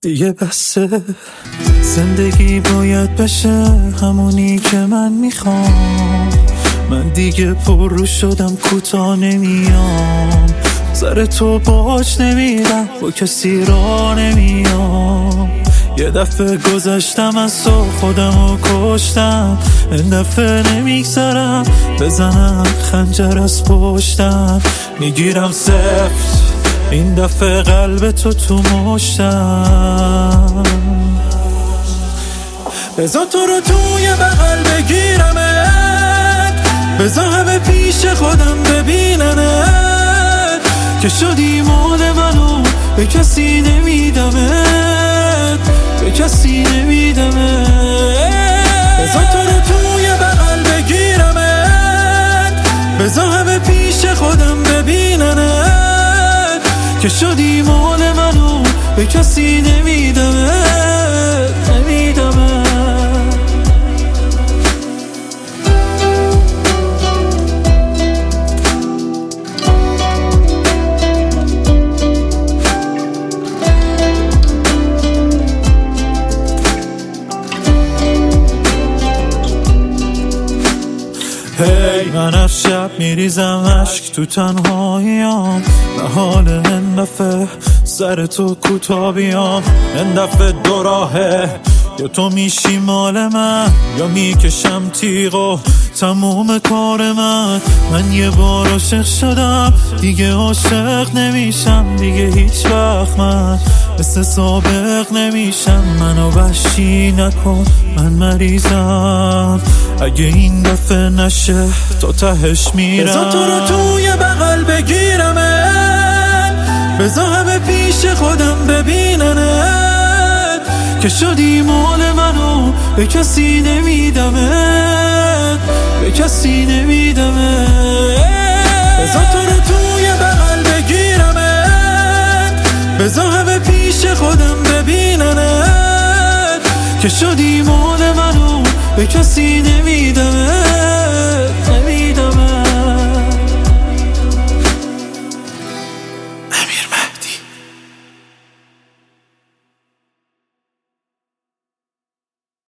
دیگه بسه. زندگی باید بشه همونی که من میخوام. من دیگه پر رو شدم، کوتاه نمیام. سر تو باج نمیرم، با کسی را نمیام. یه دفعه گذشتم از تو، خودمو کشتم. این دفعه نمیگذرم بزنم خنجر از پشتم. میگیرم سفت این دفعه قلب تو مشتم. بذار تو رو توی بغل بگیرمت، بذار همه پیش خودم ببیننت که شدی مال منو به کسی نمیدمت، به کسی نمیدمت. بذار تو رو توی بغل بگیرمت، بذار همه پیش خودم ببیننت که شدی مال منو به کسی نمیدمت، نمیدمت. هی من از شب میریزم عشق تو تنهاییام. به حال این دفعه سر تو کوتاه بیام. این دفعه دو راهه، یا تو میشی مال من یا میکشم تیغو تموم کار من. من یه بار عاشق شدم، دیگه عاشق نمیشم دیگه هیچ وقت. من مثل سابق نمیشم، منو وحشی نکن من مریضم. اگه این دفعه نشه تا تهش میرم. بذار تو رو توی بغل بگیرمت، بذار همه پیش خودم ببیننت که شدی مال منو به کسی نمیدمت، به کسی نمیدمت. بذار تو رو توی بغل بگیرمت، بذار همه پیش خودم ببیننت که شدی مال منو به کسی نمیدمت.